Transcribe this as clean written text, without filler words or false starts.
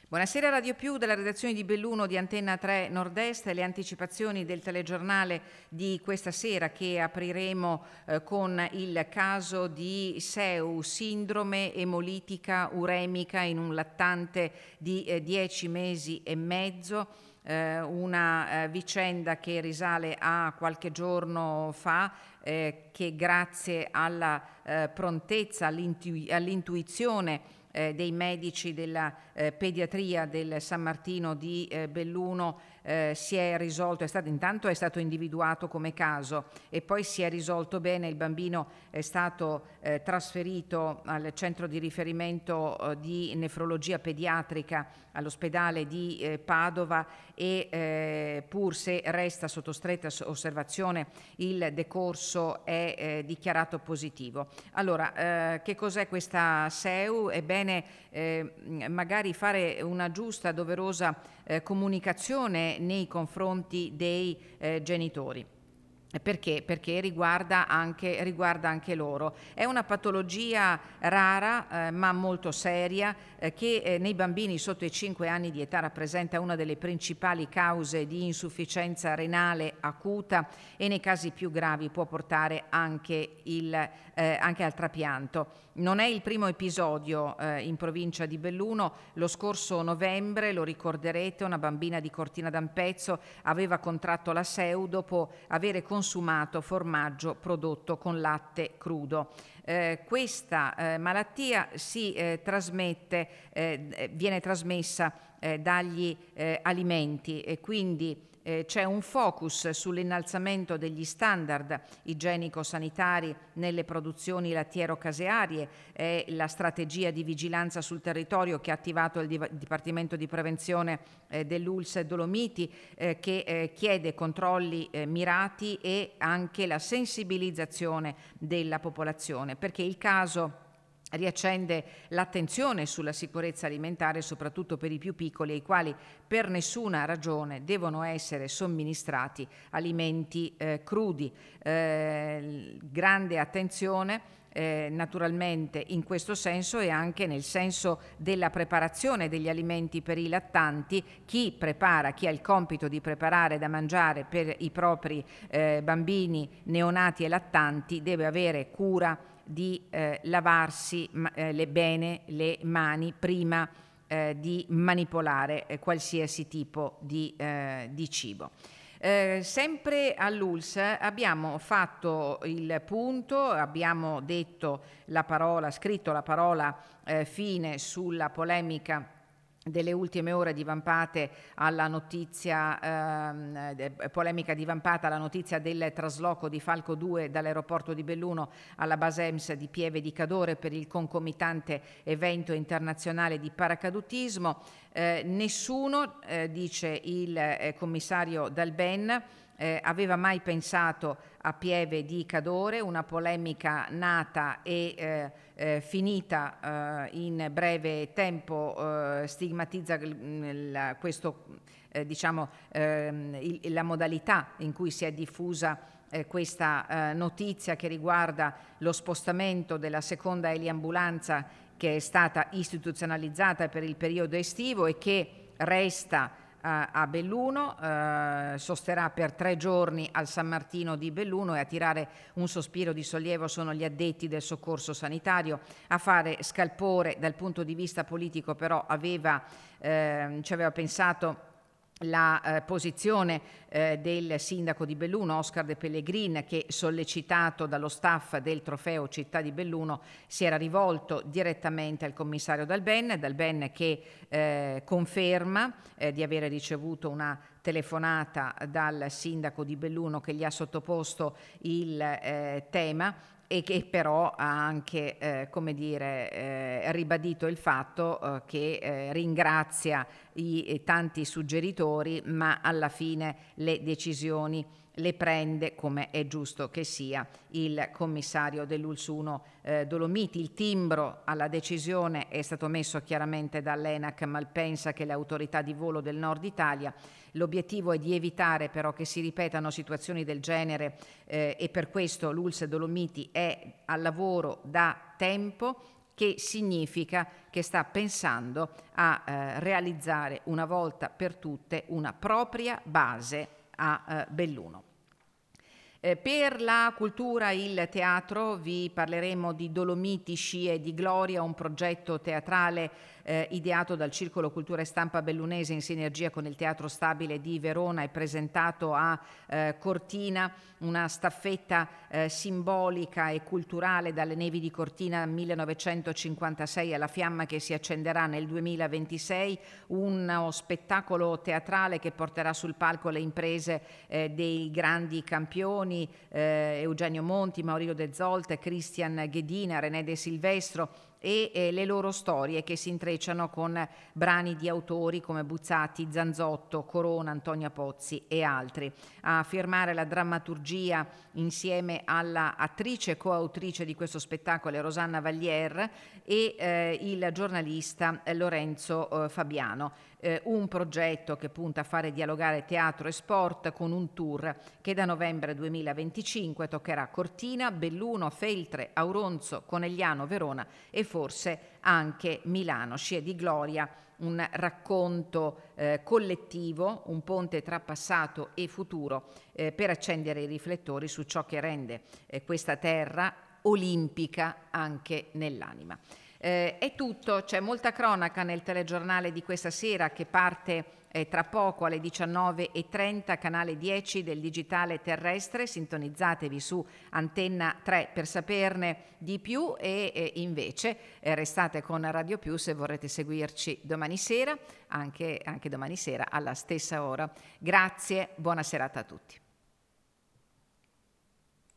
Buonasera Radio Più, dalla redazione di Belluno di Antenna 3 Nord-Est, le anticipazioni del telegiornale di questa sera che apriremo con il caso di SEU, sindrome emolitica uremica in un lattante di 10 mesi e mezzo. Una vicenda che risale a qualche giorno fa, che grazie alla prontezza, all'intuizione dei medici della pediatria del San Martino di Belluno si è risolto, intanto è stato individuato come caso e poi si è risolto bene. Il bambino è stato trasferito al centro di riferimento di nefrologia pediatrica all'ospedale di Padova e pur se resta sotto stretta osservazione il decorso è dichiarato positivo. Allora, che cos'è questa SEU? Ebbene, magari fare una giusta, doverosa comunicazione nei confronti dei genitori. Perché? Perché riguarda anche loro. È una patologia rara ma molto seria che nei bambini sotto i 5 anni di età rappresenta una delle principali cause di insufficienza renale acuta e nei casi più gravi può portare anche al trapianto. Non è il primo episodio in provincia di Belluno. Lo scorso novembre, lo ricorderete, una bambina di Cortina d'Ampezzo aveva contratto la SEU dopo avere consumato formaggio prodotto con latte crudo. Questa malattia viene trasmessa dagli alimenti e quindi c'è un focus sull'innalzamento degli standard igienico-sanitari nelle produzioni lattiero-casearie. È la strategia di vigilanza sul territorio che ha attivato il Dipartimento di Prevenzione dell'ULSS Dolomiti che chiede controlli mirati e anche la sensibilizzazione della popolazione, perché il caso riaccende l'attenzione sulla sicurezza alimentare, soprattutto per i più piccoli, ai quali per nessuna ragione devono essere somministrati alimenti crudi. Grande attenzione naturalmente in questo senso e anche nel senso della preparazione degli alimenti per i lattanti. Chi ha il compito di preparare da mangiare per i propri bambini neonati e lattanti deve avere cura di lavarsi bene le mani prima di manipolare qualsiasi tipo di cibo. Sempre all'ULSS abbiamo fatto il punto, abbiamo scritto la parola fine sulla polemica delle ultime ore divampate alla notizia del trasloco di Falco 2 dall'aeroporto di Belluno alla base EMS di Pieve di Cadore per il concomitante evento internazionale di paracadutismo. Nessuno, dice il commissario Dalben, aveva mai pensato a Pieve di Cadore, una polemica nata e finita in breve tempo stigmatizza la modalità in cui si è diffusa questa notizia che riguarda lo spostamento della seconda eliambulanza che è stata istituzionalizzata per il periodo estivo e che resta a Belluno, sosterrà per 3 giorni al San Martino di Belluno e a tirare un sospiro di sollievo sono gli addetti del soccorso sanitario. A fare scalpore dal punto di vista politico però ci aveva pensato la posizione del sindaco di Belluno, Oscar De Pellegrin, che sollecitato dallo staff del Trofeo Città di Belluno si era rivolto direttamente al commissario Dalben che conferma di avere ricevuto una telefonata dal sindaco di Belluno che gli ha sottoposto il tema e che però ha anche ribadito il fatto che ringrazia i tanti suggeritori, ma alla fine le decisioni le prende, come è giusto che sia, il commissario dell'ULSS 1 Dolomiti. Il timbro alla decisione è stato messo chiaramente dall'ENAC Malpensa, che è l'autorità di volo del Nord Italia. L'obiettivo è di evitare però che si ripetano situazioni del genere e per questo l'ULSS Dolomiti è al lavoro da tempo che significa che sta pensando a realizzare una volta per tutte una propria base a Belluno. Per la cultura e il teatro vi parleremo di Dolomiti, Scie di Gloria, un progetto teatrale ideato dal Circolo Cultura e Stampa Bellunese in sinergia con il Teatro Stabile di Verona e presentato a Cortina, una staffetta simbolica e culturale dalle nevi di Cortina 1956 alla fiamma che si accenderà nel 2026, uno spettacolo teatrale che porterà sul palco le imprese dei grandi campioni, Eugenio Monti, Maurizio De Zolte, Christian Ghedina, René De Silvestro, e le loro storie che si intrecciano con brani di autori come Buzzati, Zanzotto, Corona, Antonia Pozzi e altri. A firmare la drammaturgia insieme alla attrice e coautrice di questo spettacolo è Rosanna Vallier e il giornalista Lorenzo Fabiano. Un progetto che punta a fare dialogare teatro e sport con un tour che da novembre 2025 toccherà Cortina, Belluno, Feltre, Auronzo, Conegliano, Verona e forse anche Milano. Scie di Gloria, un racconto collettivo, un ponte tra passato e futuro per accendere i riflettori su ciò che rende questa terra olimpica anche nell'anima. È tutto, c'è molta cronaca nel telegiornale di questa sera che parte tra poco alle 19:30, canale 10 del digitale terrestre. Sintonizzatevi su Antenna 3 per saperne di più e invece restate con Radio Più se vorrete seguirci domani sera, anche domani sera alla stessa ora. Grazie, buona serata a tutti.